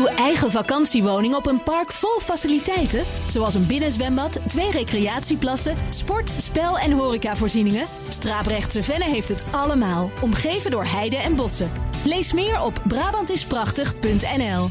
Uw eigen vakantiewoning op een park vol faciliteiten? Zoals een binnenzwembad, 2 recreatieplassen, sport, spel- en horecavoorzieningen? Straaprechtse Venne heeft het allemaal, omgeven door heide en bossen. Lees meer op Brabantisprachtig.nl.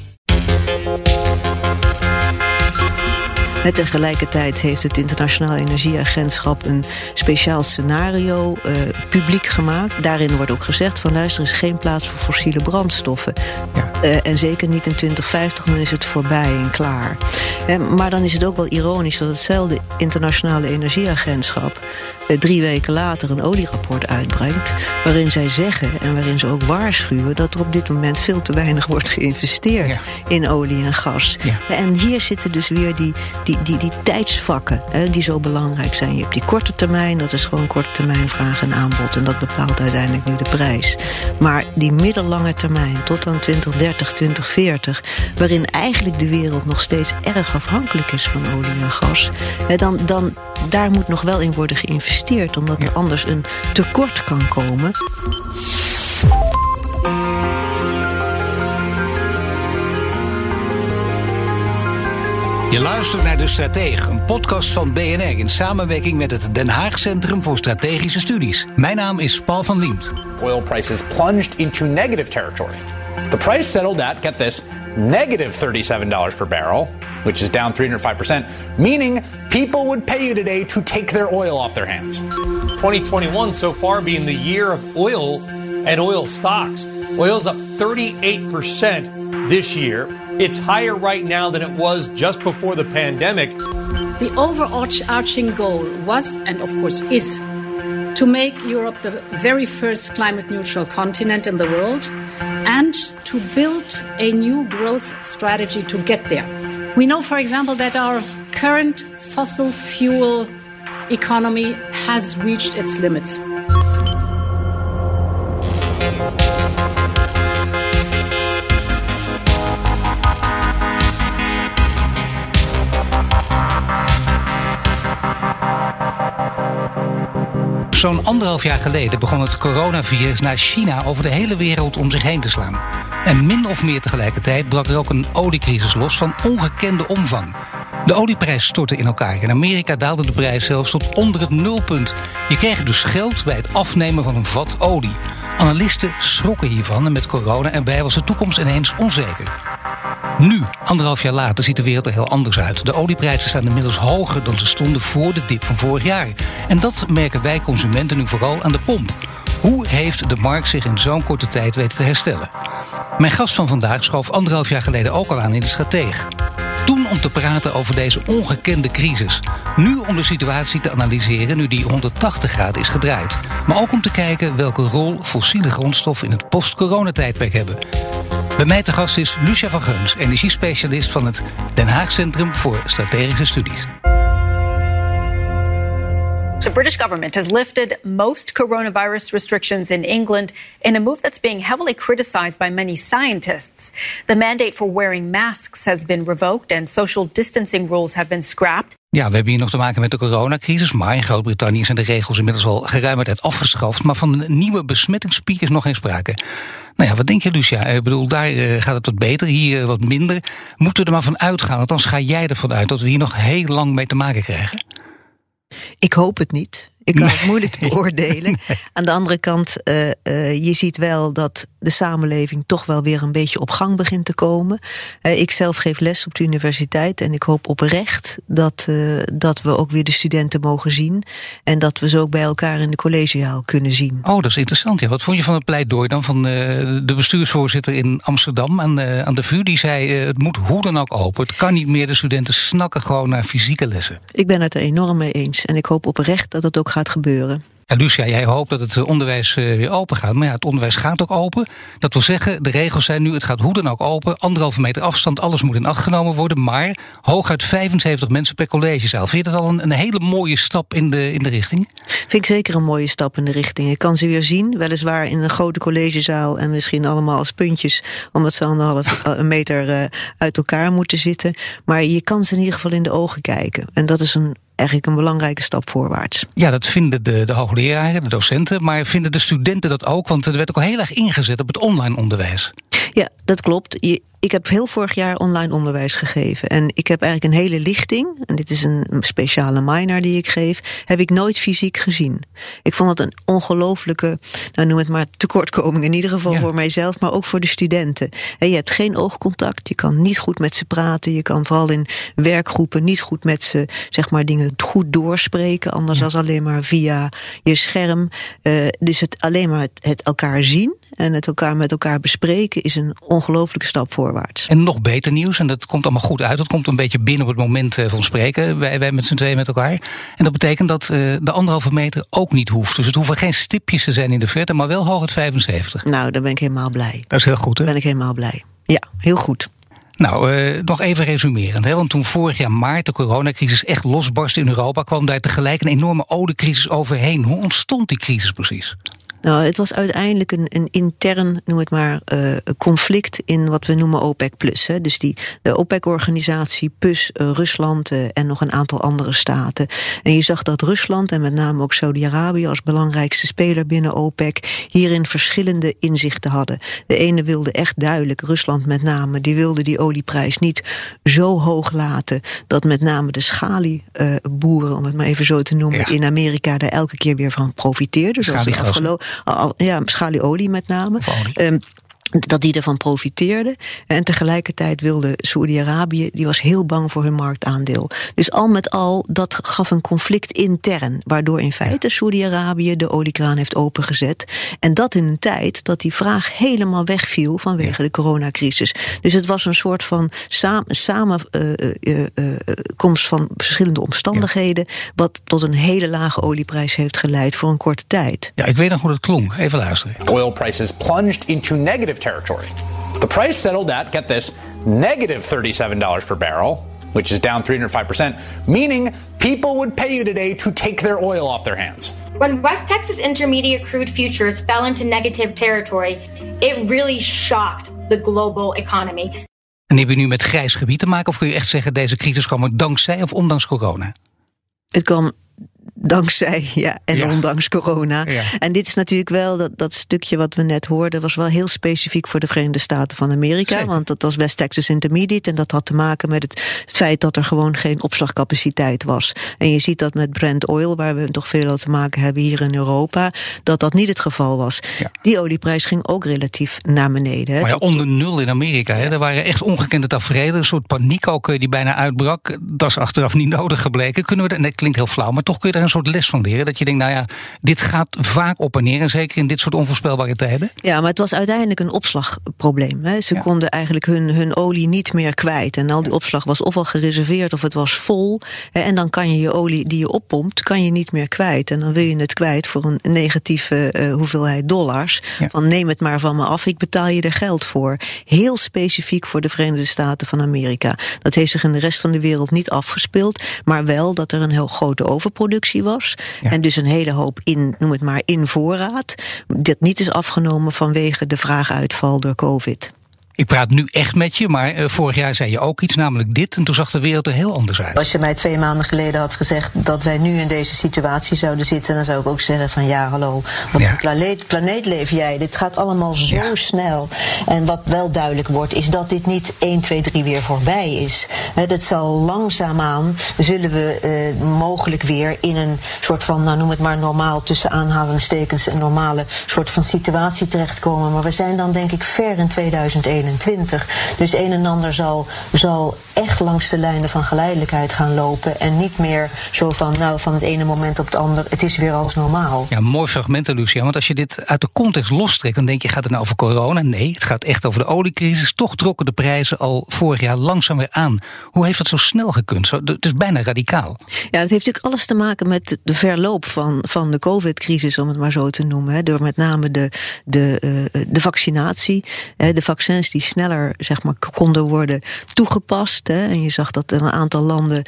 Tegelijkertijd heeft het Internationaal Energieagentschap een speciaal scenario publiek gemaakt. Daarin wordt ook gezegd van luister, er is geen plaats voor fossiele brandstoffen. Ja. En zeker niet in 2050, dan is het voorbij en klaar. Maar dan is het ook wel ironisch dat hetzelfde Internationale Energieagentschap 3 weken later een olierapport uitbrengt, waarin zij zeggen en waarin ze ook waarschuwen dat er op dit moment veel te weinig wordt geïnvesteerd in olie en gas. Ja. En hier zitten dus weer die tijdsvakken die zo belangrijk zijn. Je hebt die korte termijn, dat is gewoon korte termijn vraag en aanbod. En dat bepaalt uiteindelijk nu de prijs. Maar die middellange termijn, tot aan 2030, 2040... waarin eigenlijk de wereld nog steeds erg afhankelijk is van olie en gas, dan daar moet nog wel in worden geïnvesteerd, omdat er anders een tekort kan komen. Je luistert naar De Stratege, een podcast van BNR in samenwerking met het Den Haag Centrum voor Strategische Studies. Mijn naam is Paul van Liemt. Oil prices plunged into negative territory. The price settled at, get this, negative $37 per barrel, which is down 305%, meaning people would pay you today to take their oil off their hands. 2021 so far being the year of oil and oil stocks. Oil's up 38% this year. It's higher right now than it was just before the pandemic. The overarching goal was, and of course is, to make Europe the very first climate neutral continent in the world and to build a new growth strategy to get there. We know, for example, that our current fossil fuel economy has reached its limits. Zo'n 1,5 jaar geleden begon het coronavirus naar China over de hele wereld om zich heen te slaan. En min of meer tegelijkertijd brak er ook een oliecrisis los van ongekende omvang. De olieprijs stortte in elkaar. In Amerika daalde de prijs zelfs tot onder het nulpunt. Je kreeg dus geld bij het afnemen van een vat olie. Analisten schrokken hiervan en met corona erbij was de toekomst ineens onzeker. Nu, 1,5 jaar later, ziet de wereld er heel anders uit. De olieprijzen staan inmiddels hoger dan ze stonden voor de dip van vorig jaar. En dat merken wij consumenten nu vooral aan de pomp. Hoe heeft de markt zich in zo'n korte tijd weten te herstellen? Mijn gast van vandaag schoof 1,5 jaar geleden ook al aan in de Stratege. Toen om te praten over deze ongekende crisis. Nu om de situatie te analyseren nu die 180 graden is gedraaid. Maar ook om te kijken welke rol fossiele grondstoffen in het post-coronatijdperk hebben. Bij mij te gast is Lucia van Geuns, energiespecialist van het Den Haag Centrum voor Strategische Studies. The British government has lifted most coronavirus restrictions in England in a move that's being heavily criticized by many scientists. The mandate for wearing masks has been revoked and social distancing rules have been scrapped. Ja, we hebben hier nog te maken met de coronacrisis, maar in Groot-Brittannië zijn de regels inmiddels al geruime tijd afgeschaft. Maar van een nieuwe besmettingspiek is nog geen sprake. Nou ja, wat denk je, Lucia? Ik bedoel, daar gaat het wat beter, hier wat minder. Moeten we er maar van uitgaan? Althans, ga jij ervan uit dat we hier nog heel lang mee te maken krijgen? Ik hoop het niet. Ik kan het moeilijk beoordelen. Nee. Aan de andere kant, je ziet wel dat de samenleving toch wel weer een beetje op gang begint te komen. Ik zelf geef les op de universiteit en ik hoop oprecht dat we ook weer de studenten mogen zien. En dat we ze ook bij elkaar in de collegezaal kunnen zien. Oh, dat is interessant. Ja. Wat vond je van het pleidooi dan van de bestuursvoorzitter in Amsterdam aan de VU? Die zei, het moet hoe dan ook open. Het kan niet meer, de studenten snakken gewoon naar fysieke lessen. Ik ben het er enorm mee eens. En ik hoop oprecht dat het ook gaat gebeuren. Ja, Lucia, jij hoopt dat het onderwijs weer open gaat. Maar ja, het onderwijs gaat ook open. Dat wil zeggen, de regels zijn nu, het gaat hoe dan ook open. 1,5 meter afstand, alles moet in acht genomen worden. Maar hooguit 75 mensen per collegezaal. Vind je dat al een hele mooie stap in de richting? Vind ik zeker een mooie stap in de richting. Ik kan ze weer zien, weliswaar in een grote collegezaal en misschien allemaal als puntjes, omdat ze 1,5 meter uit elkaar moeten zitten. Maar je kan ze in ieder geval in de ogen kijken. En dat is eigenlijk een belangrijke stap voorwaarts. Ja, dat vinden de hoogleraren, de docenten, maar vinden de studenten dat ook? Want er werd ook al heel erg ingezet op het online onderwijs. Ja, dat klopt. ik heb heel vorig jaar online onderwijs gegeven. En ik heb eigenlijk een hele lichting, en dit is een speciale minor die ik geef, heb ik nooit fysiek gezien. Ik vond het een ongelooflijke, noem het maar tekortkoming, in ieder geval voor mijzelf, maar ook voor de studenten. En je hebt geen oogcontact, je kan niet goed met ze praten, je kan vooral in werkgroepen niet goed met ze, zeg maar, dingen goed doorspreken, anders dan alleen maar via je scherm. Dus het alleen maar het elkaar zien en het met elkaar bespreken is een ongelooflijke stap voorwaarts. En nog beter nieuws, en dat komt allemaal goed uit. Dat komt een beetje binnen op het moment van spreken. Wij met z'n tweeën met elkaar. En dat betekent dat de 1,5 meter ook niet hoeft. Dus het hoeven geen stipjes te zijn in de verte, maar wel hooguit 75. Nou, daar ben ik helemaal blij. Dat is heel goed, hè? Daar ben ik helemaal blij. Ja, heel goed. Nou, nog even resumerend. Hè? Want toen vorig jaar maart de coronacrisis echt losbarstte in Europa, kwam daar tegelijk een enorme oliecrisis overheen. Hoe ontstond die crisis precies? Nou, het was uiteindelijk een intern, noem het maar, conflict in wat we noemen OPEC+. Hè. Dus de OPEC-organisatie plus Rusland en nog een aantal andere staten. En je zag dat Rusland en met name ook Saudi-Arabië als belangrijkste speler binnen OPEC hierin verschillende inzichten hadden. De ene wilde echt duidelijk, Rusland met name, die wilde die olieprijs niet zo hoog laten dat met name de schalieboeren, om het maar even zo te noemen, in Amerika daar elke keer weer van profiteerden. Zoals de afgelopen schalieolie met name. Dat die ervan profiteerden. En tegelijkertijd wilde Saoedi-Arabië, die was heel bang voor hun marktaandeel. Dus al met al, dat gaf een conflict intern, waardoor in feite Saoedi-Arabië de oliekraan heeft opengezet. En dat in een tijd dat die vraag helemaal wegviel vanwege de coronacrisis. Dus het was een soort van samenkomst van verschillende omstandigheden, wat tot een hele lage olieprijs heeft geleid voor een korte tijd. Ja, ik weet nog hoe dat klonk. Even luisteren. Oil prices plunged into negative territory. The price settled at, get this, negative $37 per barrel, which is down 305%, meaning people would pay you today to take their oil off their hands. When West Texas Intermediate crude futures fell into negative territory, it really shocked the global economy. En heb je nu met grijs gebied te maken, of kun je echt zeggen deze crisis kwam er dankzij of ondanks corona? Het kwam dankzij, ondanks corona. Ja. En dit is natuurlijk wel, dat stukje wat we net hoorden, was wel heel specifiek voor de Verenigde Staten van Amerika. Zeker. Want dat was West Texas Intermediate en dat had te maken met het feit dat er gewoon geen opslagcapaciteit was. En je ziet dat met Brent Oil, waar we toch veel te maken hebben hier in Europa, dat niet het geval was. Ja. Die olieprijs ging ook relatief naar beneden. Hè. Maar onder nul in Amerika. Hè. Er waren echt ongekende taferelen, een soort paniek ook die bijna uitbrak. Dat is achteraf niet nodig gebleken. Kunnen we dat klinkt heel flauw, maar toch kun je er een soort les van leren. Dat je denkt, nou ja, dit gaat vaak op en neer. En zeker in dit soort onvoorspelbare tijden. Ja, maar het was uiteindelijk een opslagprobleem. Hè. Ze konden eigenlijk hun olie niet meer kwijt. En al die opslag was ofwel gereserveerd of het was vol. Hè, en dan kan je olie die je oppompt, kan je niet meer kwijt. En dan wil je het kwijt voor een negatieve hoeveelheid dollars. Ja. Van neem het maar van me af, ik betaal je er geld voor. Heel specifiek voor de Verenigde Staten van Amerika. Dat heeft zich in de rest van de wereld niet afgespeeld. Maar wel dat er een heel grote overproductie was. Ja. En dus een hele hoop noem het maar, in voorraad. Dat niet is afgenomen vanwege de vraaguitval door COVID. Ik praat nu echt met je, maar vorig jaar zei je ook iets, namelijk dit. En toen zag de wereld er heel anders uit. Als je mij 2 maanden geleden had gezegd dat wij nu in deze situatie zouden zitten, dan zou ik ook zeggen van ja, hallo, wat een planeet leef jij? Dit gaat allemaal zo snel. En wat wel duidelijk wordt, is dat dit niet 1, 2, 3 weer voorbij is. Dat zal langzaamaan, zullen we mogelijk weer in een soort van, nou noem het maar normaal, tussen aanhalingstekens, een normale soort van situatie terechtkomen. Maar we zijn dan denk ik ver in 2021. Dus een en ander zal echt langs de lijnen van geleidelijkheid gaan lopen. En niet meer zo van het ene moment op het andere. Het is weer als normaal. Ja, mooi fragment, Lucia. Want als je dit uit de context lostrekt, dan denk je, gaat het nou over corona? Nee, het gaat echt over de oliecrisis. Toch trokken de prijzen al vorig jaar langzaam weer aan. Hoe heeft dat zo snel gekund? Het is bijna radicaal. Ja, dat heeft natuurlijk alles te maken met de verloop van de COVID-crisis, om het maar zo te noemen. Hè. Door met name de vaccinatie. De vaccins die sneller, zeg maar, konden worden toegepast. Hè. En je zag dat in een aantal landen,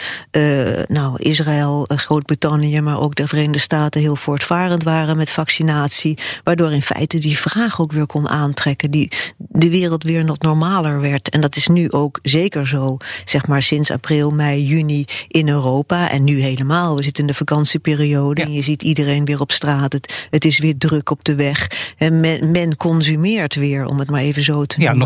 Israël, Groot-Brittannië, maar ook de Verenigde Staten heel voortvarend waren met vaccinatie. Waardoor in feite die vraag ook weer kon aantrekken. De wereld weer nog normaler werd. En dat is nu ook zeker zo, zeg maar, sinds april, mei, juni in Europa. En nu helemaal. We zitten in de vakantieperiode en je ziet iedereen weer op straat. Het is weer druk op de weg. En men consumeert weer, om het maar even zo te noemen. Ja, nog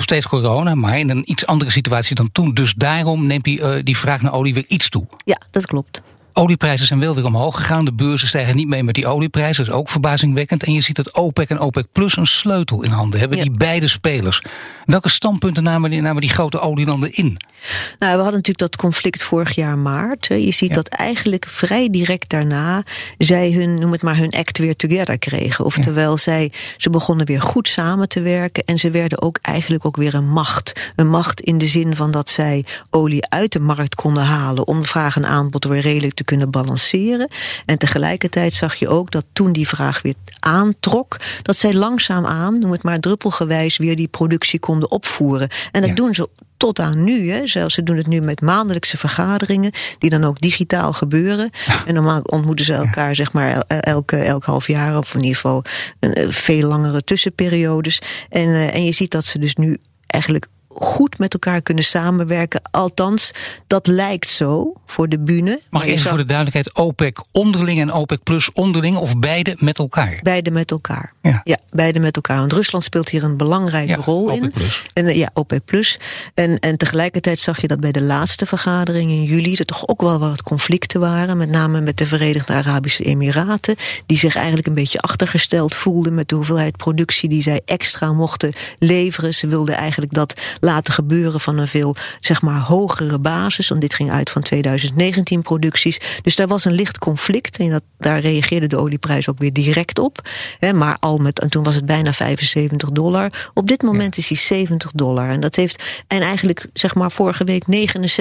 steeds corona, maar in een iets andere situatie dan toen. Dus daarom neemt die vraag naar olie weer iets toe. Ja, dat klopt. Olieprijzen zijn wel weer omhoog gegaan. De beurzen stijgen niet mee met die olieprijzen. Dat is ook verbazingwekkend. En je ziet dat OPEC en OPEC Plus een sleutel in handen hebben. Ja. Die beide spelers. Welke standpunten namen die grote olielanden in? Nou, we hadden natuurlijk dat conflict vorig jaar maart. Je ziet dat eigenlijk vrij direct daarna zij hun act weer together kregen. Oftewel, ze begonnen weer goed samen te werken. En ze werden ook eigenlijk ook weer een macht. Een macht in de zin van dat zij olie uit de markt konden halen om vraag en aanbod weer redelijk te kunnen balanceren. En tegelijkertijd zag je ook dat toen die vraag weer aantrok, dat zij langzaamaan, noem het maar druppelgewijs, weer die productie konden opvoeren. En dat doen ze tot aan nu. Zelfs ze doen het nu met maandelijkse vergaderingen, die dan ook digitaal gebeuren. En normaal ontmoeten ze elkaar zeg maar elk half jaar, of in ieder geval veel langere tussenperiodes. En je ziet dat ze dus nu eigenlijk goed met elkaar kunnen samenwerken. Althans, dat lijkt zo voor de bühne. Maar even voor de duidelijkheid, OPEC onderling en OPEC Plus onderling, of beide met elkaar? Beide met elkaar. Ja, beide met elkaar. Want Rusland speelt hier een belangrijke rol in. En OPEC Plus. En tegelijkertijd zag je dat bij de laatste vergadering in juli er toch ook wel wat conflicten waren. Met name met de Verenigde Arabische Emiraten, die zich eigenlijk een beetje achtergesteld voelden met de hoeveelheid productie die zij extra mochten leveren. Ze wilden eigenlijk dat laten gebeuren van een veel zeg maar hogere basis. Want dit ging uit van 2019 producties. Dus daar was een licht conflict. En daar reageerde de olieprijs ook weer direct op. Maar en toen was het bijna $75. Op dit moment is hij $70. En eigenlijk zeg maar vorige week $69.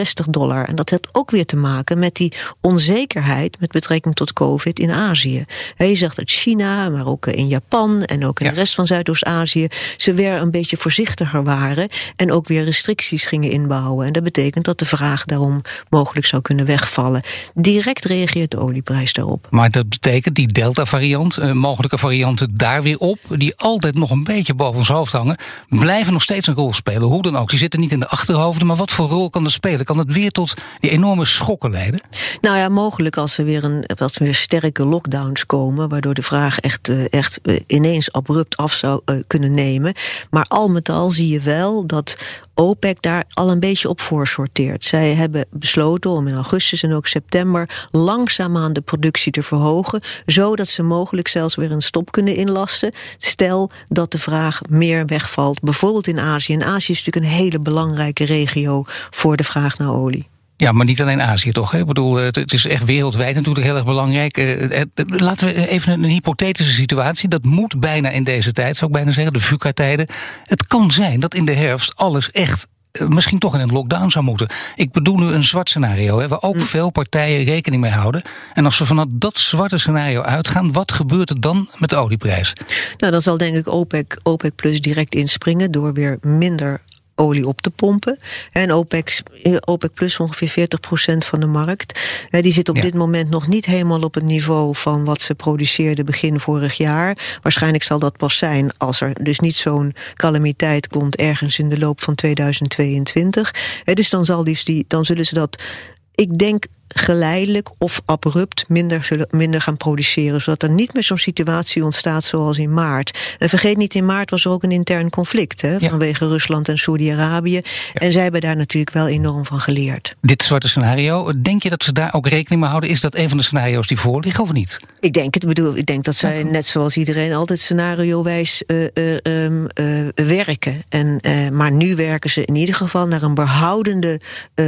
En dat heeft ook weer te maken met die onzekerheid met betrekking tot COVID in Azië. Je zegt dat China, maar ook in Japan en ook in de rest van Zuidoost-Azië, ze weer een beetje voorzichtiger waren en ook weer restricties gingen inbouwen. En dat betekent dat de vraag daarom mogelijk zou kunnen wegvallen. Direct reageert de olieprijs daarop. Maar dat betekent die Delta-variant, mogelijke varianten daar weer op, die altijd nog een beetje boven ons hoofd hangen, blijven nog steeds een rol spelen. Hoe dan ook. Die zitten niet in de achterhoofden, maar wat voor rol kan dat spelen? Kan het weer tot die enorme schokken leiden? Nou ja, mogelijk als er weer sterke lockdowns komen, waardoor de vraag echt ineens abrupt af zou kunnen nemen. Maar al met al zie je wel dat OPEC daar al een beetje op voor sorteert. Zij hebben besloten om in augustus en ook september langzaamaan de productie te verhogen, zodat ze mogelijk zelfs weer een stop kunnen inlasten. Stel dat de vraag meer wegvalt, bijvoorbeeld in Azië. En Azië is natuurlijk een hele belangrijke regio voor de vraag naar olie. Ja, maar niet alleen Azië toch? Hè? Ik bedoel, het is echt wereldwijd natuurlijk heel erg belangrijk. Laten we even een hypothetische situatie. Dat moet bijna in deze tijd, zou ik bijna zeggen, de VUCA-tijden. Het kan zijn dat in de herfst alles echt misschien toch in een lockdown zou moeten. Ik bedoel nu een zwart scenario, waar ook veel partijen rekening mee houden. En als we vanuit dat zwarte scenario uitgaan, wat gebeurt er dan met de olieprijs? Nou, dan zal denk ik OPEC Plus direct inspringen door weer minder olie op te pompen. En OPEC Plus ongeveer 40% van de markt. Die zit op dit moment nog niet helemaal op het niveau van wat ze produceerden begin vorig jaar. Waarschijnlijk zal dat pas zijn als er dus niet zo'n calamiteit komt ergens in de loop van 2022. Dus dan zullen ze dat, ik denk, geleidelijk of abrupt minder gaan produceren, zodat er niet meer zo'n situatie ontstaat zoals in maart. En vergeet niet, in maart was er ook een intern conflict vanwege Rusland en Saudi-Arabië. Ja. En zij hebben daar natuurlijk wel enorm van geleerd. Dit zwarte scenario, denk je dat ze daar ook rekening mee houden? Is dat een van de scenario's die voorliggen of niet? Ik denk dat zij net zoals iedereen altijd scenariowijs werken. Maar nu werken ze in ieder geval naar een behoudend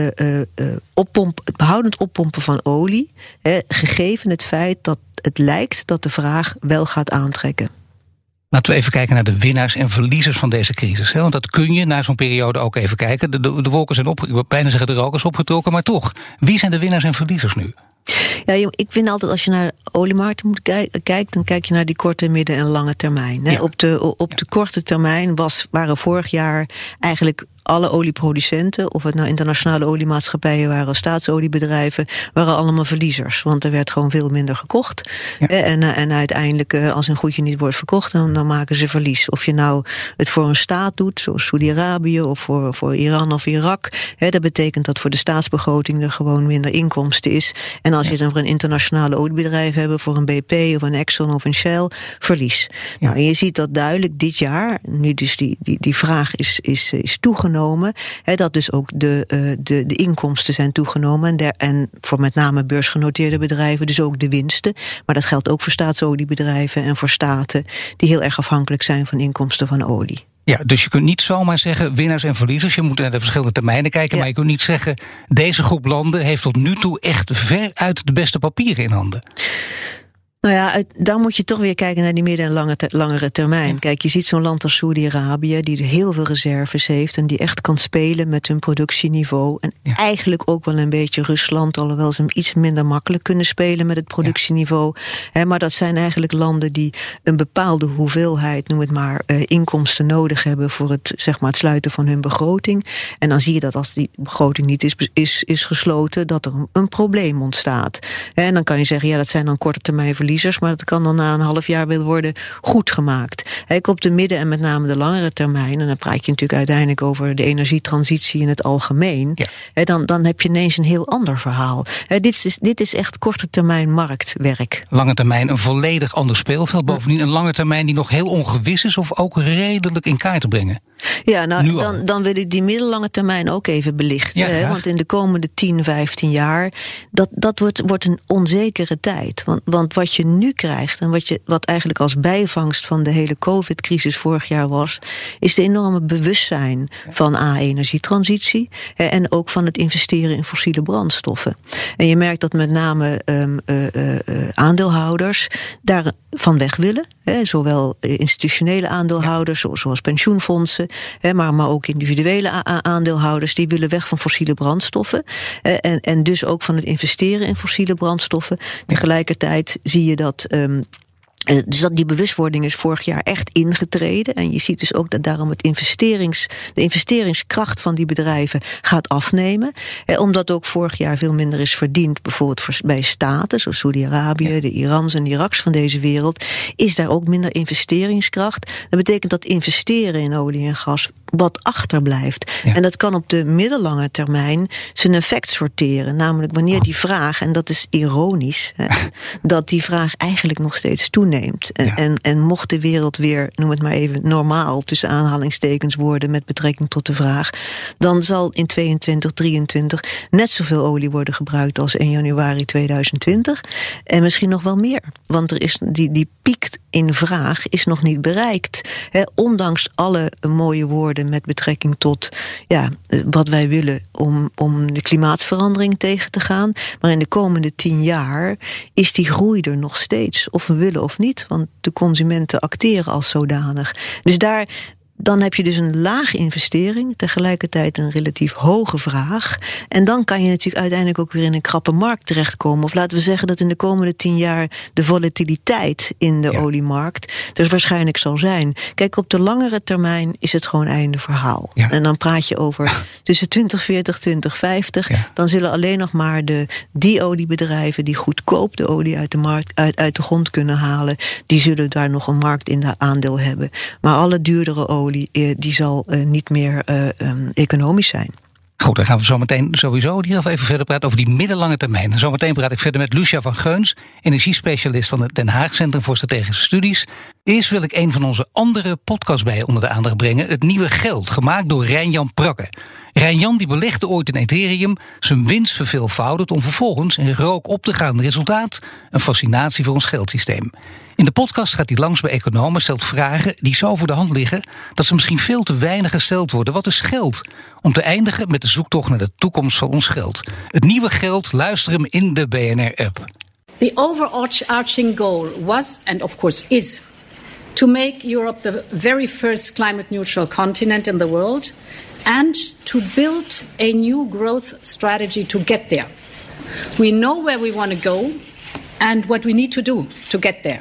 oppompen van olie, gegeven het feit dat het lijkt dat de vraag wel gaat aantrekken. Laten we even kijken naar de winnaars en verliezers van deze crisis. Want dat kun je na zo'n periode ook even kijken. De wolken zijn ik wil bijna zeggen de rook is opgetrokken, maar toch. Wie zijn de winnaars en verliezers nu? Ja, ik vind altijd als je naar oliemarkten kijkt, dan kijk je naar die korte, midden- en lange termijn. Ja. Op de korte termijn waren vorig jaar eigenlijk alle olieproducenten, of het nou internationale oliemaatschappijen waren, staatsoliebedrijven, waren allemaal verliezers. Want er werd gewoon veel minder gekocht. Ja. En uiteindelijk, als een goedje niet wordt verkocht, dan maken ze verlies. Of je nou het voor een staat doet, zoals Saudi-Arabië, of voor Iran of Irak. Dat betekent dat voor de staatsbegroting er gewoon minder inkomsten is. En als je dan voor een internationale oliebedrijf hebt, voor een BP of een Exxon of een Shell, verlies. Ja. Nou, en je ziet dat duidelijk dit jaar, nu dus die vraag is toegenomen, dat dus ook de inkomsten zijn toegenomen en voor met name beursgenoteerde bedrijven dus ook de winsten. Maar dat geldt ook voor staatsoliebedrijven en voor staten die heel erg afhankelijk zijn van inkomsten van olie. Ja, dus je kunt niet zomaar zeggen winnaars en verliezers. Je moet naar de verschillende termijnen kijken. Ja. Maar je kunt niet zeggen, deze groep landen heeft tot nu toe echt veruit de beste papieren in handen. Nou ja, dan moet je toch weer kijken naar die midden- en langere termijn. Ja. Kijk, je ziet zo'n land als Saudi-Arabië, die heel veel reserves heeft en die echt kan spelen met hun productieniveau. En eigenlijk ook wel een beetje Rusland, alhoewel ze hem iets minder makkelijk kunnen spelen met het productieniveau. Maar dat zijn eigenlijk landen die een bepaalde hoeveelheid, noem het maar, inkomsten nodig hebben voor het sluiten van hun begroting. En dan zie je dat als die begroting niet is gesloten, dat er een probleem ontstaat. En dan kan je zeggen, ja, dat zijn dan korte termijn verliezers, maar dat kan dan na een half jaar weer worden goed gemaakt. Op de midden- en met name de langere termijn, en dan praat je natuurlijk uiteindelijk over de energietransitie in het algemeen, dan heb je ineens een heel ander verhaal. Dit is echt korte termijn marktwerk. Lange termijn een volledig ander speelveld. Bovendien een lange termijn die nog heel ongewis is of ook redelijk in kaart te brengen. Ja, nou, dan wil ik die middellange termijn ook even belichten. Ja, want in de komende 10, 15 jaar, dat wordt een onzekere tijd. Want wat je nu krijgt en wat eigenlijk als bijvangst van de hele COVID-crisis vorig jaar was, is de enorme bewustzijn van energietransitie en ook van het investeren in fossiele brandstoffen. En je merkt dat met name aandeelhouders daar van weg willen. Zowel institutionele aandeelhouders, zoals pensioenfondsen, maar ook individuele aandeelhouders, die willen weg van fossiele brandstoffen. En dus ook van het investeren in fossiele brandstoffen. Tegelijkertijd zie je dat dus die bewustwording is vorig jaar echt ingetreden. En je ziet dus ook dat daarom de investeringskracht van die bedrijven gaat afnemen. Omdat ook vorig jaar veel minder is verdiend, bijvoorbeeld bij staten, zoals Saudi-Arabië, de Irans en de Iraks van deze wereld, is daar ook minder investeringskracht. Dat betekent dat investeren in olie en gas wat achterblijft. Ja. En dat kan op de middellange termijn zijn effect sorteren. Namelijk wanneer die vraag, en dat is ironisch, dat die vraag eigenlijk nog steeds toeneemt. En mocht de wereld weer, noem het maar even, normaal tussen aanhalingstekens worden met betrekking tot de vraag, dan zal in 2022, 2023 net zoveel olie worden gebruikt als in januari 2020. En misschien nog wel meer. Want er is die piek in vraag is nog niet bereikt. Ondanks alle mooie woorden met betrekking tot wat wij willen om de klimaatverandering tegen te gaan. Maar in de komende 10 jaar is die groei er nog steeds. Of we willen of niet. Want de consumenten acteren als zodanig. Dus dan heb je dus een lage investering, tegelijkertijd een relatief hoge vraag. En dan kan je natuurlijk uiteindelijk ook weer in een krappe markt terechtkomen. Of laten we zeggen dat in de komende 10 jaar de volatiliteit in de oliemarkt dus waarschijnlijk zal zijn. Kijk, op de langere termijn is het gewoon einde verhaal. Ja. En dan praat je over tussen 2040, 2050. Ja. Dan zullen alleen nog maar die oliebedrijven die goedkoop de olie uit de markt, uit de grond kunnen halen, die zullen daar nog een markt in de aandeel hebben. Maar alle duurdere olie, die zal niet meer economisch zijn. Goed, dan gaan we zo meteen sowieso even verder praten over die middellange termijn. Zometeen praat ik verder met Lucia van Geuns, energiespecialist van het Den Haag Centrum voor Strategische Studies. Eerst wil ik een van onze andere podcasts bij je onder de aandacht brengen. Het Nieuwe Geld, gemaakt door Rijn-Jan Prakke. Rijn-Jan die belegde ooit in Ethereum, zijn winst verveelvoudigd om vervolgens in rook op te gaan. Resultaat, een fascinatie voor ons geldsysteem. In de podcast gaat hij langs bij economen, stelt vragen die zo voor de hand liggen dat ze misschien veel te weinig gesteld worden. Wat is geld? Om te eindigen met de zoektocht naar de toekomst van ons geld. Het Nieuwe Geld, luister hem in de BNR-app. The overarching goal was, and of course is, to make Europe the very first climate neutral continent in the world and to build a new growth strategy to get there. We know where we want to go and what we need to do to get there.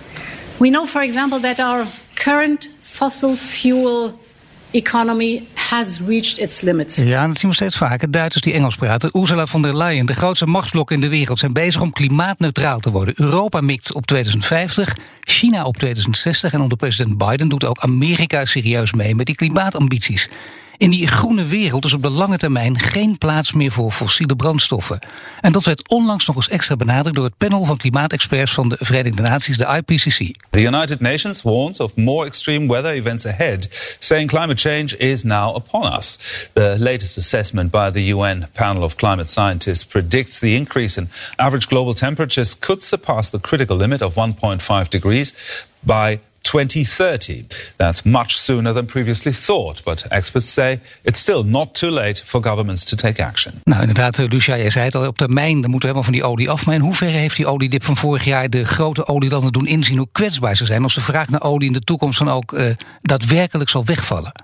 We know, for example, that our current fossil fuel economy has reached its limits. Ja, dat zien we steeds vaker. Duitsers die Engels praten. Ursula von der Leyen, de grootste machtsblokken in de wereld, zijn bezig om klimaatneutraal te worden. Europa mikt op 2050, China op 2060... en onder president Biden doet ook Amerika serieus mee met die klimaatambities. In die groene wereld is op de lange termijn geen plaats meer voor fossiele brandstoffen. En dat werd onlangs nog eens extra benadrukt door het panel van klimaatexperts van de Verenigde Naties, de IPCC. The United Nations warns of more extreme weather events ahead, saying climate change is now upon us. The latest assessment by the UN panel of climate scientists predicts the increase in average global temperatures could surpass the critical limit of 1.5 degrees by 2030. That's much sooner than previously thought, but experts say it's still not too late for governments to take action. Nou, inderdaad, Lucia, jij zei het al, op termijn dan moeten we helemaal van die olie af. Maar in hoeverre heeft die oliedip van vorig jaar de grote olielanden doen inzien hoe kwetsbaar ze zijn als de vraag naar olie in de toekomst dan ook daadwerkelijk zal wegvallen?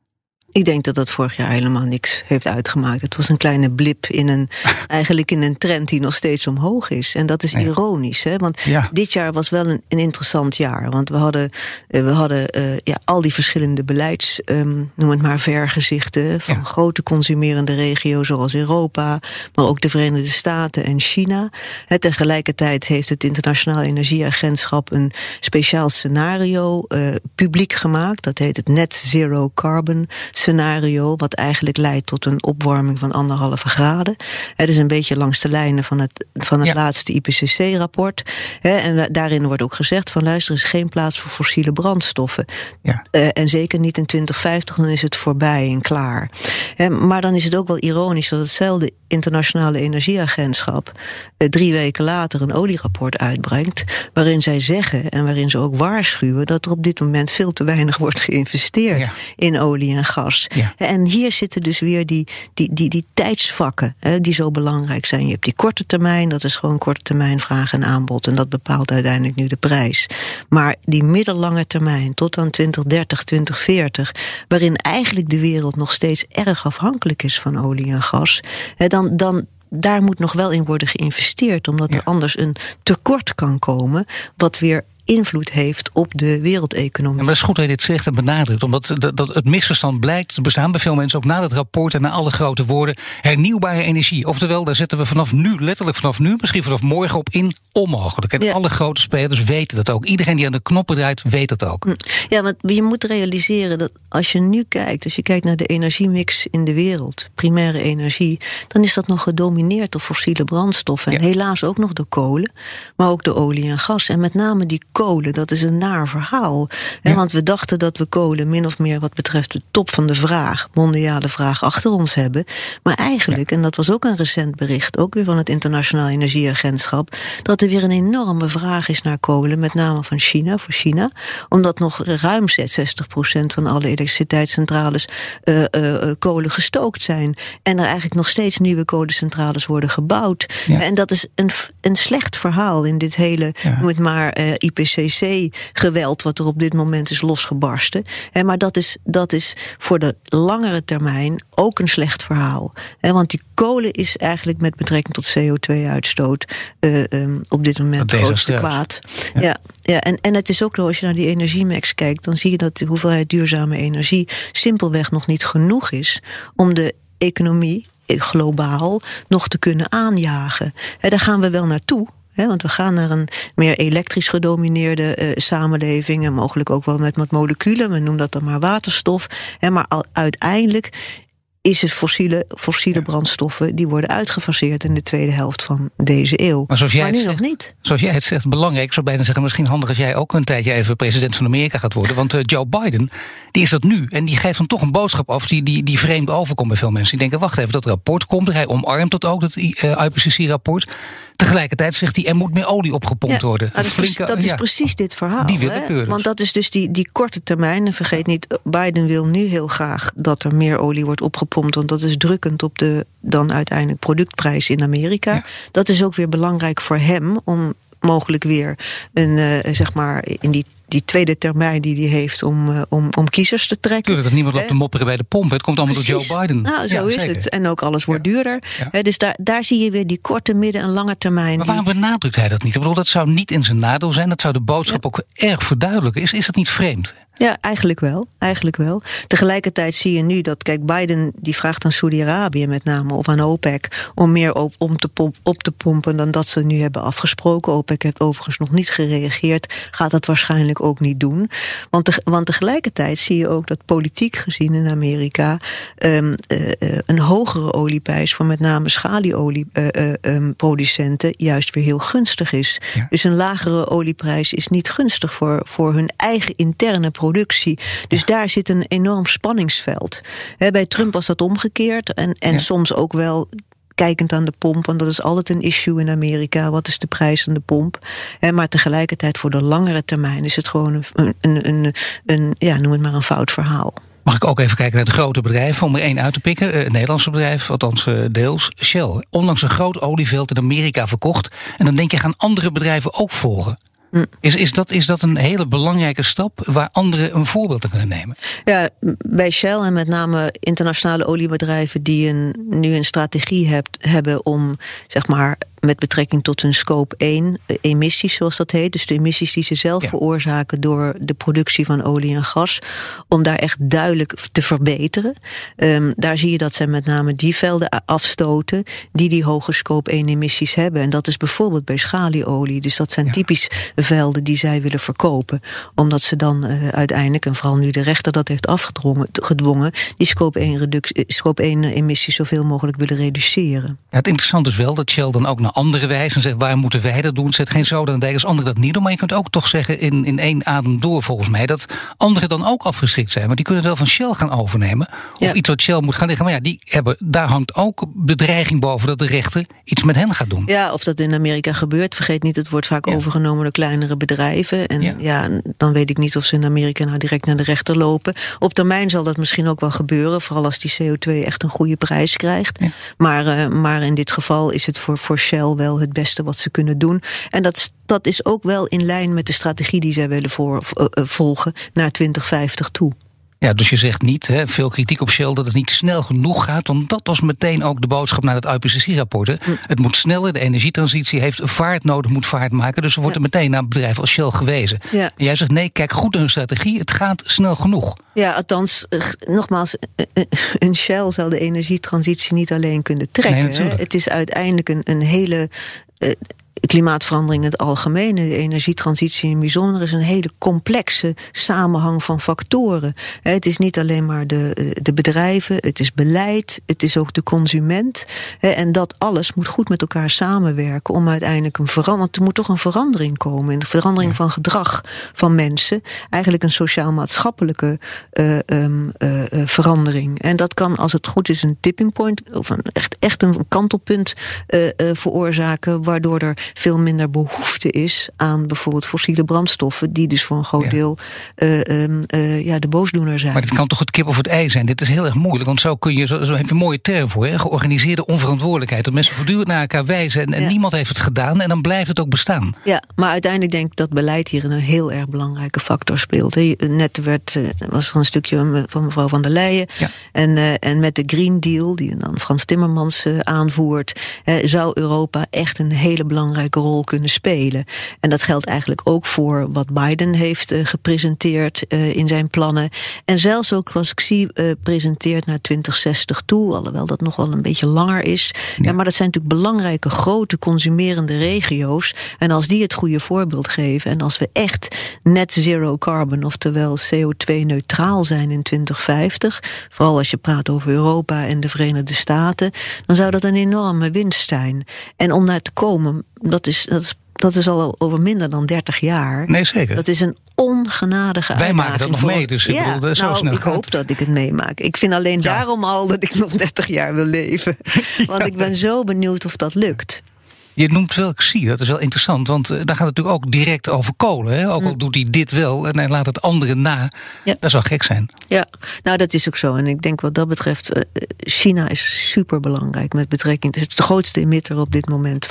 Ik denk dat dat vorig jaar helemaal niks heeft uitgemaakt. Het was een kleine blip eigenlijk in een trend die nog steeds omhoog is. En dat is ironisch, hè? Want dit jaar was wel een interessant jaar. Want we hadden al die verschillende beleids, noem het maar, vergezichten van grote consumerende regio's zoals Europa, maar ook de Verenigde Staten en China. Tegelijkertijd heeft het Internationaal Energieagentschap een speciaal scenario publiek gemaakt. Dat heet het Net Zero Carbon scenario, wat eigenlijk leidt tot een opwarming van 1,5 graden. Het is een beetje langs de lijnen van het laatste IPCC-rapport. En daarin wordt ook gezegd van luister, er is geen plaats voor fossiele brandstoffen. Ja. En zeker niet in 2050, dan is het voorbij en klaar. Maar dan is het ook wel ironisch dat hetzelfde Internationale Energieagentschap 3 weken later een olierapport uitbrengt, waarin zij zeggen en waarin ze ook waarschuwen dat er op dit moment veel te weinig wordt geïnvesteerd in olie en gas. Ja. En hier zitten dus weer die tijdsvakken die zo belangrijk zijn. Je hebt die korte termijn, dat is gewoon korte termijn vraag en aanbod. En dat bepaalt uiteindelijk nu de prijs. Maar die middellange termijn, tot aan 2030, 2040... waarin eigenlijk de wereld nog steeds erg afhankelijk is van olie en gas, dan daar moet nog wel in worden geïnvesteerd, omdat er anders een tekort kan komen, wat weer invloed heeft op de wereldeconomie. Ja, maar het is goed dat je dit zegt en benadrukt, omdat dat het misverstand blijkt te bestaan bij veel mensen, ook na het rapport en na alle grote woorden, hernieuwbare energie. Oftewel, daar zetten we vanaf nu, letterlijk vanaf nu, misschien vanaf morgen op in, onmogelijk. En alle grote spelers weten dat ook. Iedereen die aan de knoppen draait, weet dat ook. Ja, want je moet realiseren dat als je nu kijkt, als je kijkt naar de energiemix in de wereld, primaire energie, dan is dat nog gedomineerd door fossiele brandstoffen. En helaas ook nog door kolen, maar ook door olie en gas. En met name die kolen, dat is een naar verhaal. Want we dachten dat we kolen min of meer wat betreft de top van de vraag, mondiale vraag, achter ons hebben. Maar eigenlijk, en dat was ook een recent bericht, ook weer van het Internationaal Energieagentschap, dat er weer een enorme vraag is naar kolen, met name van China, voor China, omdat nog ruim 60% van alle elektriciteitscentrales kolen gestookt zijn. En er eigenlijk nog steeds nieuwe kolencentrales worden gebouwd. Ja. En dat is een slecht verhaal in dit hele, noem het maar, IPCC-geweld wat er op dit moment is losgebarsten. Maar dat is voor de langere termijn ook een slecht verhaal. Want die kolen is eigenlijk met betrekking tot CO2-uitstoot op dit moment het grootste kwaad. Ja, en het is ook zo, als je naar die energiemix kijkt, dan zie je dat de hoeveelheid duurzame energie simpelweg nog niet genoeg is om de economie globaal nog te kunnen aanjagen. Daar gaan we wel naartoe. Want we gaan naar een meer elektrisch gedomineerde samenleving, en mogelijk ook wel met moleculen, we noemen dat dan maar waterstof. Maar uiteindelijk is het fossiele brandstoffen die worden uitgefaseerd in de tweede helft van deze eeuw. Maar nu nog niet. Zoals jij het zegt, belangrijk. Ik zou bijna zeggen, misschien handig als jij ook een tijdje even president van Amerika gaat worden. Want Joe Biden, die is dat nu. En die geeft dan toch een boodschap af die vreemd overkomt bij veel mensen. Die denken, wacht even, dat rapport komt er. Hij omarmt dat ook, dat IPCC-rapport. Tegelijkertijd zegt hij, er moet meer olie opgepompt worden. Dat is precies dit verhaal. Die willekeurig. Want dat is dus die korte termijn. En vergeet niet, Biden wil nu heel graag dat er meer olie wordt opgepompt, want dat is drukkend op de dan uiteindelijk productprijs in Amerika. Ja. Dat is ook weer belangrijk voor hem om mogelijk weer in die die tweede termijn die hij heeft om kiezers te trekken. Tuurlijk, dat niemand op de mopperen bij de pomp. Het komt allemaal door Joe Biden. Nou, zo is zeker. het. En ook alles wordt duurder. Ja. Dus daar zie je weer die korte, midden- en lange termijn. Maar waarom benadrukt hij dat niet? Ik bedoel, dat zou niet in zijn nadeel zijn. Dat zou de boodschap ook erg verduidelijken. Is dat niet vreemd? Ja, eigenlijk wel. Tegelijkertijd zie je nu dat, kijk, Biden die vraagt aan Saudi-Arabië met name of aan OPEC om meer op te pompen dan dat ze nu hebben afgesproken. OPEC heeft overigens nog niet gereageerd, gaat dat waarschijnlijk ook niet doen. Want tegelijkertijd zie je ook dat politiek gezien in Amerika een hogere olieprijs voor met name schalieolieproducenten juist weer heel gunstig is. Ja. Dus een lagere olieprijs is niet gunstig voor hun eigen interne productie. Dus daar zit een enorm spanningsveld. Bij Trump was dat omgekeerd en soms ook wel kijkend aan de pomp, want dat is altijd een issue in Amerika. Wat is de prijs aan de pomp? Maar tegelijkertijd voor de langere termijn is het gewoon noem het maar een fout verhaal. Mag ik ook even kijken naar de grote bedrijven, om er één uit te pikken. Het Nederlandse bedrijf, althans deels, Shell. Onlangs een groot olieveld in Amerika verkocht. En dan denk je, gaan andere bedrijven ook volgen? Is dat een hele belangrijke stap waar anderen een voorbeeld aan kunnen nemen? Ja, bij Shell en met name internationale oliebedrijven die nu een strategie hebben om, zeg maar, met betrekking tot hun scope 1 emissies, zoals dat heet. Dus de emissies die ze zelf veroorzaken door de productie van olie en gas. Om daar echt duidelijk te verbeteren. Daar zie je dat zij met name die velden afstoten die hoge scope 1 emissies hebben. En dat is bijvoorbeeld bij schalieolie. Dus dat zijn typisch velden die zij willen verkopen. Omdat ze dan uiteindelijk, en vooral nu de rechter dat heeft gedwongen, die scope 1 emissies zoveel mogelijk willen reduceren. Ja, het interessante is wel dat Shell dan ook naar andere wijze en zegt, waar moeten wij dat doen? Zet geen zoden en dijk als anderen dat niet doen. Maar je kunt ook toch zeggen in één adem door, volgens mij, dat anderen dan ook afgeschrikt zijn. Want die kunnen het wel van Shell gaan overnemen. Of iets wat Shell moet gaan liggen. Maar ja, daar hangt ook bedreiging boven dat de rechter iets met hen gaat doen. Ja, of dat in Amerika gebeurt. Vergeet niet, het wordt vaak overgenomen door kleinere bedrijven. En dan weet ik niet of ze in Amerika nou direct naar de rechter lopen. Op termijn zal dat misschien ook wel gebeuren. Vooral als die CO2 echt een goede prijs krijgt. Ja. Maar in dit geval is het voor Shell wel het beste wat ze kunnen doen. En dat is ook wel in lijn met de strategie die zij willen volgen naar 2050 toe. Ja, dus je zegt niet, veel kritiek op Shell, dat het niet snel genoeg gaat. Want dat was meteen ook de boodschap naar het IPCC-rapport. Het moet sneller, de energietransitie heeft vaart nodig, moet vaart maken. Dus er wordt er meteen naar een bedrijf als Shell gewezen. Ja. En jij zegt, nee, kijk goed naar hun strategie, het gaat snel genoeg. Ja, althans, nogmaals, een Shell zal de energietransitie niet alleen kunnen trekken. Nee, het is uiteindelijk een hele klimaatverandering in het algemeen, de energietransitie in het bijzonder, is een hele complexe samenhang van factoren. Het is niet alleen maar de bedrijven, het is beleid, het is ook de consument. En dat alles moet goed met elkaar samenwerken om uiteindelijk want er moet toch een verandering komen, een verandering van gedrag van mensen. Eigenlijk een sociaal-maatschappelijke verandering. En dat kan, als het goed is, een tipping point of echt een kantelpunt veroorzaken, waardoor er veel minder behoefte is aan bijvoorbeeld fossiele brandstoffen, die dus voor een groot deel de boosdoener zijn. Maar dit kan toch het kip of het ei zijn? Dit is heel erg moeilijk, want zo heb je een mooie term voor, georganiseerde onverantwoordelijkheid. Dat mensen voortdurend naar elkaar wijzen en niemand heeft het gedaan en dan blijft het ook bestaan. Ja, maar uiteindelijk denk ik dat beleid hier een heel erg belangrijke factor speelt. Net was er een stukje van mevrouw van der Leyen. Ja. En met de Green Deal, die dan Frans Timmermans aanvoert, zou Europa echt een hele belangrijke rol kunnen spelen. En dat geldt eigenlijk ook voor wat Biden heeft gepresenteerd in zijn plannen. En zelfs ook, zoals ik zie, presenteert naar 2060 toe, alhoewel dat nog wel een beetje langer is. Ja, maar dat zijn natuurlijk belangrijke, grote consumerende regio's. En als die het goede voorbeeld geven en als we echt net zero carbon, oftewel CO2-neutraal zijn in 2050, vooral als je praat over Europa en de Verenigde Staten, dan zou dat een enorme winst zijn. En om daar te komen, dat is al over minder dan 30 jaar. Nee, zeker. Dat is een ongenadige uitdaging. Wij maken dat nog mee, dus ik bedoel, zo snel ik hoop dat ik het meemaak. Ik vind alleen daarom al dat ik nog 30 jaar wil leven. Want ik ben zo benieuwd of dat lukt. Je noemt wel Xi, dat is wel interessant. Want daar gaat het natuurlijk ook direct over kolen. Hè? Ook al doet hij dit wel en hij laat het andere na. Ja. Dat zou gek zijn. Ja, nou dat is ook zo. En ik denk wat dat betreft, China is superbelangrijk met betrekking. Het is de grootste emitter op dit moment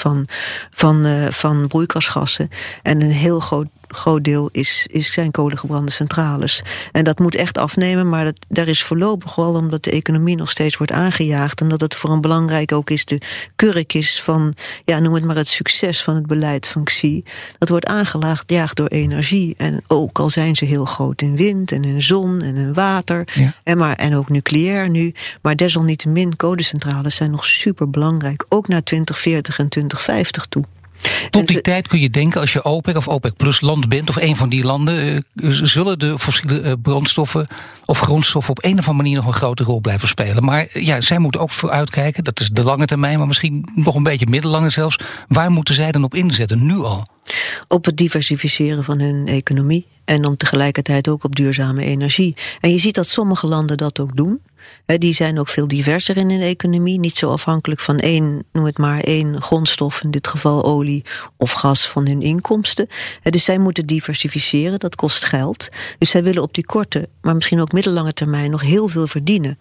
van broeikasgassen. En een heel groot deel zijn kolengebrande centrales. En dat moet echt afnemen, maar daar is voorlopig wel, omdat de economie nog steeds wordt aangejaagd en dat het voor een belangrijk ook is, de kurk is van, noem het maar het succes van het beleid van Xi. Dat wordt aangejaagd door energie. En ook al zijn ze heel groot in wind en in zon en in water. Ja. En ook nucleair nu. Maar desalniettemin, kolencentrales zijn nog super belangrijk. Ook naar 2040 en 2050 toe. Tot die tijd kun je denken, als je OPEC of OPEC Plus land bent, of een van die landen, zullen de fossiele brandstoffen of grondstoffen op een of andere manier nog een grote rol blijven spelen. Maar zij moeten ook vooruitkijken, dat is de lange termijn, maar misschien nog een beetje middellange zelfs. Waar moeten zij dan op inzetten, nu al? Op het diversificeren van hun economie en om tegelijkertijd ook op duurzame energie. En je ziet dat sommige landen dat ook doen. Die zijn ook veel diverser in hun economie. Niet zo afhankelijk van één grondstof, in dit geval olie of gas, van hun inkomsten. Dus zij moeten diversificeren, dat kost geld. Dus zij willen op die korte, maar misschien ook middellange termijn nog heel veel verdienen.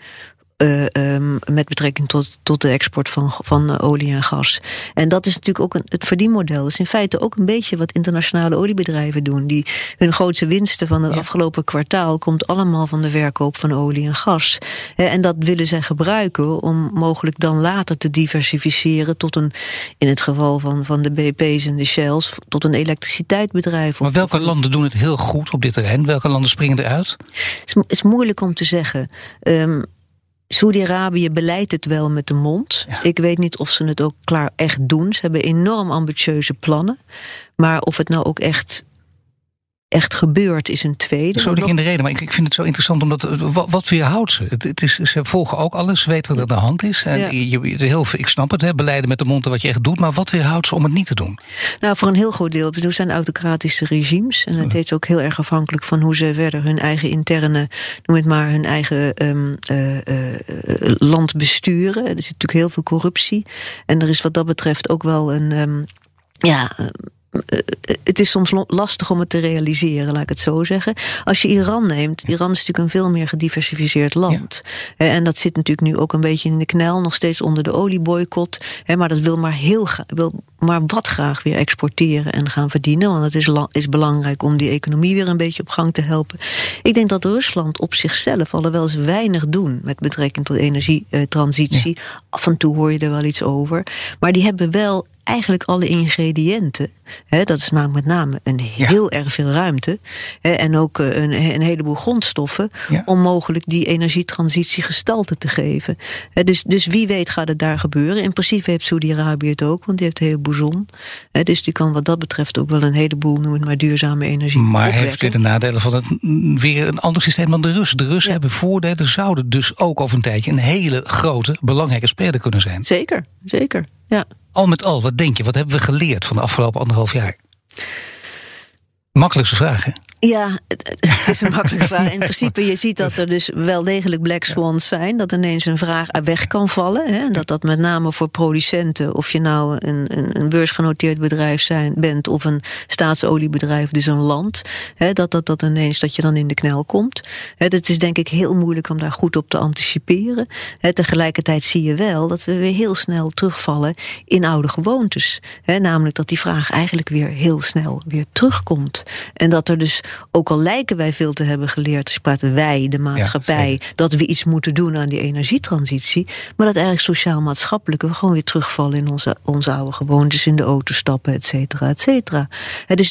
Met betrekking tot de export van olie en gas. En dat is natuurlijk ook het verdienmodel. Dat is in feite ook een beetje wat internationale oliebedrijven doen. Die hun grootste winsten van het afgelopen kwartaal komt allemaal van de verkoop van olie en gas. En dat willen zij gebruiken om mogelijk dan later te diversificeren tot in het geval van de BP's en de Shells, tot een elektriciteitsbedrijf. Maar welke landen doen het heel goed op dit terrein? Welke landen springen eruit? Het is moeilijk om te zeggen. Saudi-Arabië beleidt het wel met de mond. Ja. Ik weet niet of ze het ook klaar echt doen. Ze hebben enorm ambitieuze plannen. Maar of het nou ook echt gebeurt is een tweede. Zo ligt in de reden, maar ik vind het zo interessant, omdat wat weerhoudt ze? Ze volgen ook alles, ze weten wat er aan de hand is. En ik snap het, beleiden met de mond wat je echt doet, maar wat weerhoudt ze om het niet te doen? Nou, voor een heel groot deel zijn autocratische regimes. En het is ook heel erg afhankelijk van hoe ze verder hun eigen interne, noem het maar, hun eigen land besturen. Er zit natuurlijk heel veel corruptie. En er is wat dat betreft ook wel een het is soms lastig om het te realiseren, laat ik het zo zeggen. Als je Iran neemt, Iran is natuurlijk een veel meer gediversifieerd land. Ja. En dat zit natuurlijk nu ook een beetje in de knel, nog steeds onder de olieboycott. Maar dat wil maar wat graag weer exporteren en gaan verdienen. Want het is belangrijk om die economie weer een beetje op gang te helpen. Ik denk dat Rusland op zichzelf, alhoewel ze weinig doen met betrekking tot energietransitie. Ja. Af en toe hoor je er wel iets over. Maar die hebben wel eigenlijk alle ingrediënten. Dat is namelijk met name heel erg veel ruimte. En ook een heleboel grondstoffen. Ja. Om mogelijk die energietransitie gestalte te geven. Dus wie weet gaat het daar gebeuren. In principe heeft Saudi-Arabië het ook, want die heeft een heleboel zon. Dus die kan wat dat betreft ook wel een heleboel, noem het maar, duurzame energie Maar opwekken. heeft dit de nadelen van het weer een ander systeem dan de Russen? De Russen hebben voordelen, zouden dus ook over een tijdje een hele grote, belangrijke speler kunnen zijn. Zeker, ja. Al met al, wat denk je? Wat hebben we geleerd van de afgelopen 1,5 jaar? Makkelijkste vraag, hè? Ja, het is een makkelijke vraag. In principe, je ziet dat er dus wel degelijk black swans zijn. Dat ineens een vraag weg kan vallen. Hè? Dat met name voor producenten, of je nou een beursgenoteerd bedrijf bent of een staatsoliebedrijf, dus een land. Hè? Dat ineens dat je dan in de knel komt. Het is denk ik heel moeilijk om daar goed op te anticiperen. Tegelijkertijd zie je wel dat we weer heel snel terugvallen in oude gewoontes. Namelijk dat die vraag eigenlijk weer heel snel weer terugkomt. En dat er dus, ook al lijken wij veel te hebben geleerd, dus praten wij, de maatschappij, dat we iets moeten doen aan die energietransitie, maar dat eigenlijk sociaal-maatschappelijk we gewoon weer terugvallen in onze oude gewoontes, in de auto stappen, et cetera, et cetera. Dus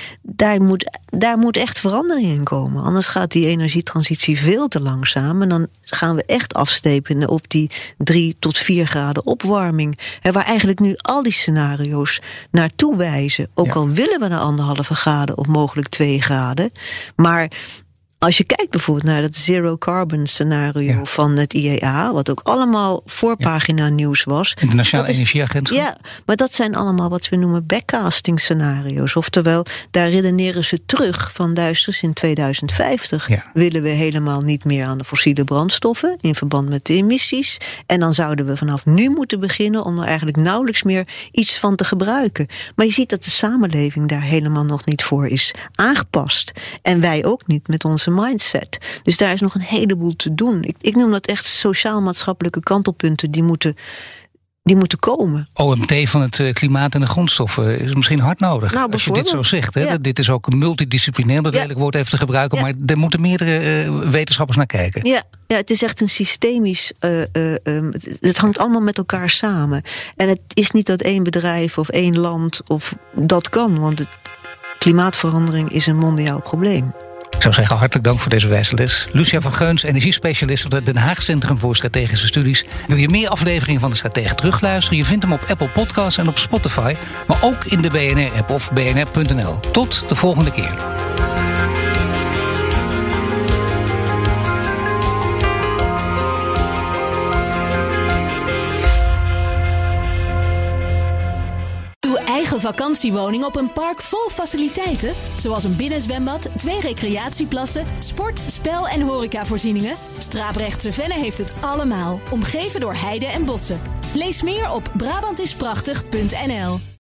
daar moet echt verandering in komen. Anders gaat die energietransitie veel te langzaam en dan gaan we echt afstevenen op die 3 tot 4 graden opwarming. Waar eigenlijk nu al die scenario's naartoe wijzen. Ook al willen we naar 1,5 graden of mogelijk 2 graden. Maar Als je kijkt bijvoorbeeld naar het zero carbon scenario van het IEA, wat ook allemaal voorpagina nieuws was. Internationaal Energieagentschap. Ja, maar dat zijn allemaal wat we noemen backcasting scenario's. Oftewel, daar redeneren ze terug van luister, in 2050 willen we helemaal niet meer aan de fossiele brandstoffen in verband met de emissies. En dan zouden we vanaf nu moeten beginnen om er eigenlijk nauwelijks meer iets van te gebruiken. Maar je ziet dat de samenleving daar helemaal nog niet voor is aangepast. En wij ook niet met onze mindset. Dus daar is nog een heleboel te doen. Ik noem dat echt sociaal-maatschappelijke kantelpunten die moeten komen. OMT van het klimaat en de grondstoffen is misschien hard nodig. Nou, als je dit zo zegt. Hè? Ja. Dit is ook multidisciplinair, dat lelijk woord even te gebruiken. Ja. Maar er moeten meerdere wetenschappers naar kijken. Ja, het is echt een systemisch. Het hangt allemaal met elkaar samen. En het is niet dat één bedrijf of één land of dat kan. Want klimaatverandering is een mondiaal probleem. Ik zou zeggen, hartelijk dank voor deze wijze les. Lucia van Geuns, energiespecialist van het Den Haag Centrum voor Strategische Studies. Wil je meer afleveringen van De Stratege terugluisteren? Je vindt hem op Apple Podcasts en op Spotify. Maar ook in de BNR-app of bnr.nl. Tot de volgende keer. Eigen vakantiewoning op een park vol faciliteiten, zoals een binnenzwembad, 2 recreatieplassen, sport, spel en horecavoorzieningen. Straaprechtse Venne heeft het allemaal, omgeven door heide en bossen. Lees meer op Brabantisprachtig.nl.